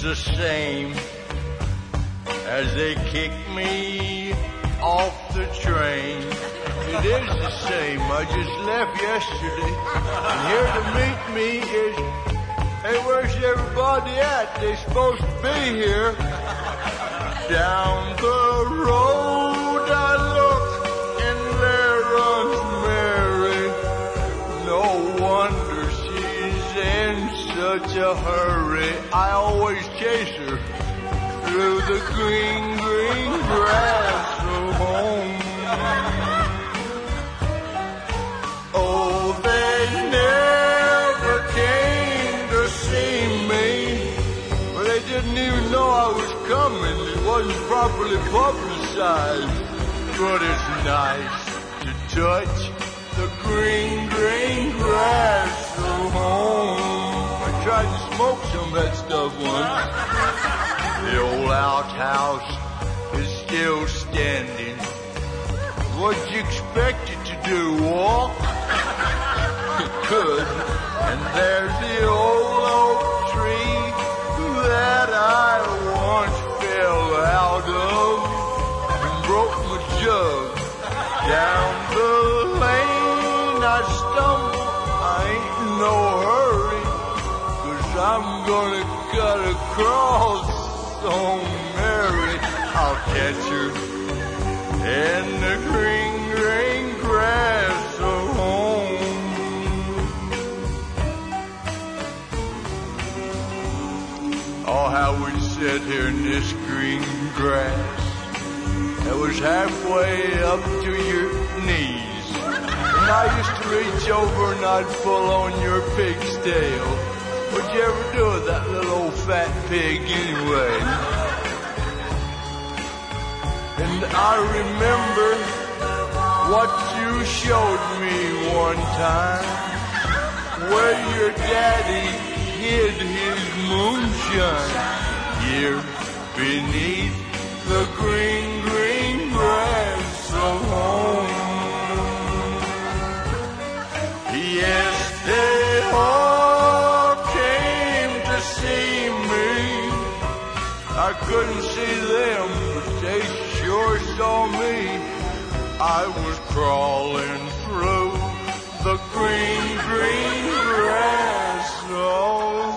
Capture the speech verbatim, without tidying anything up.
the same as they kicked me off the train. It is the same. I just left yesterday. And here to meet me is, hey, where's everybody at? They're supposed to be here. Down the road I look and there runs Mary. No wonder she's in such a hurry. I always chase her through the green, green grass of home. Oh, they never came to see me, but they didn't even know I was coming. It wasn't properly publicized, but it's nice to touch the green, green grass of home. I tried to smoke some of that stuff once. The old outhouse is still standing. What'd you expect it to do, walk? It could. And there's the old oak tree that I once fell out of and broke my jug. Down the lane I stumble, I ain't in no hurry, 'cause I'm gonna cut across on Mary. I'll catch her in the green, green grass of home. Oh, how we sit here in this green grass that was halfway up to your knees. And I used to reach over and I'd pull on your pig's tail. What'd you ever do with that little old fat pig anyway? And I remember what you showed me one time, where your daddy hid his moonshine here beneath the green, green grass of home. Yes, they all came to see me. I couldn't see them, but they sure saw me. I was crawling through the green, green grass. Oh.